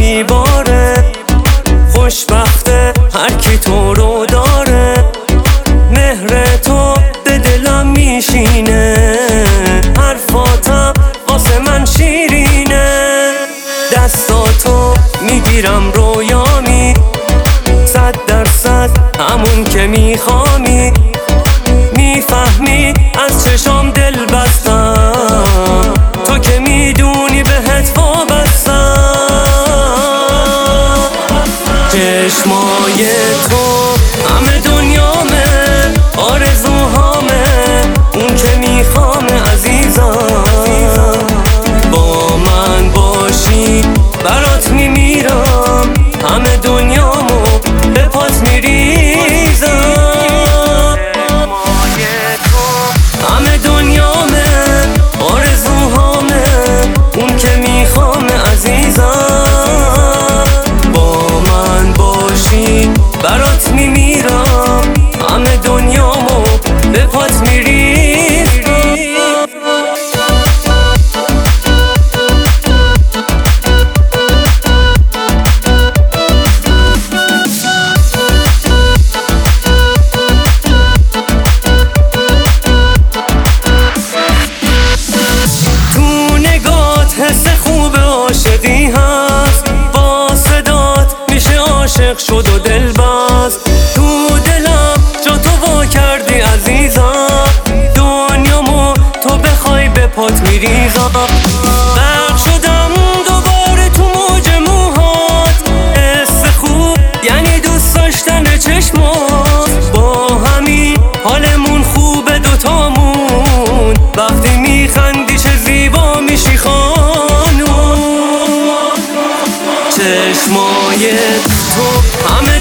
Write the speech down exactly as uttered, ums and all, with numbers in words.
زیباره، خوشبخته هر کی تو رو داره. مهر تو به دلم میشینه، حرفاتم واسه من شیرینه. دستاتو میگیرم رویامی، صد درصد همون که میخوامی. میفهمی از چشام دل بستم، تو که میدونی بهت وابستم. چشمای تو همه دنیامه، آرزوهامه، اون که میخوامه عزیزم. با من باشی برات میمیرم، همه دنیامو به پات میریزم. همه دنیامه، آرزوهامه، اون که میخوامه عزیزم. با من باشی برات میمیرم، همه دنیامو به پات میریزم. عاشقی هست، با صدات میشه عاشق شد و دل بست. تو دلم جا تو وا کردی عزیزم، دنیامو تو بخوای به پات میریزم. غرق شدم دوباره تو موج موهات، حس خوب یعنی دوست داشتن چشمات. با همین حالمون خوبه دوتامون، وقتی میخندی چه زیبا میشی خانوم. چشمای تو همه